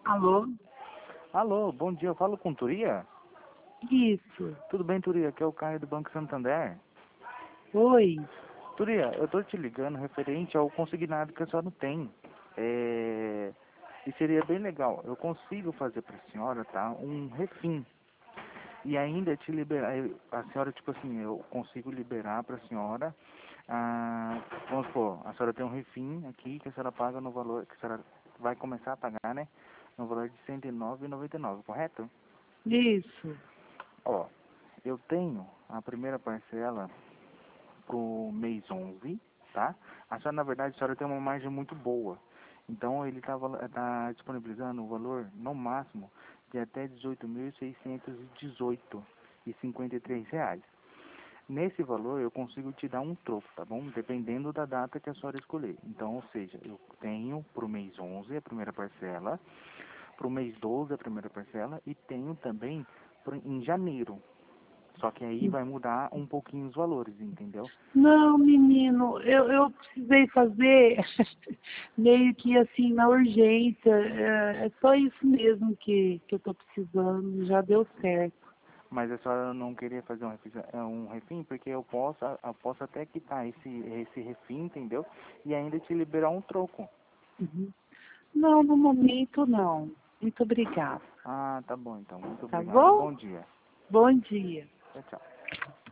Alô? Alô, bom dia, eu falo com Turia? Isso. Tudo bem, Turia? Aqui é o Caio do Banco Santander. Oi. Turia, eu tô te ligando referente ao consignado que a senhora tem. E seria bem legal, eu consigo fazer pra senhora, tá, um refim. E ainda te liberar, a senhora, tipo assim, eu consigo liberar pra senhora, vamos supor, a senhora tem um refim aqui que a senhora paga no valor, que a senhora vai começar a pagar, né, no valor de R$ 109,99, correto? Isso. Ó, eu tenho a primeira parcela pro mês 11, tá? A senhora, na verdade, a senhora tem uma margem muito boa. Então, ele tá disponibilizando o valor, no máximo, de até R$ 18.618,53. Nesse valor, eu consigo te dar um troco, tá bom? Dependendo da data que a senhora escolher. Então, ou seja, eu tenho pro mês 11 a primeira parcela, pro mês 12 a primeira parcela e tenho também em janeiro. Só que aí vai mudar um pouquinho os valores, entendeu? Não, menino, eu precisei fazer meio que assim, na urgência. É só isso mesmo que eu tô precisando. Já deu certo. Mas a senhora não queria fazer um refim, porque eu posso até quitar esse refim, entendeu? E ainda te liberar um troco. Uhum. Não, no momento não. Muito obrigada. Ah, tá bom então. Muito Tá obrigado. bom? Bom dia. Bom dia. Tchau, tchau.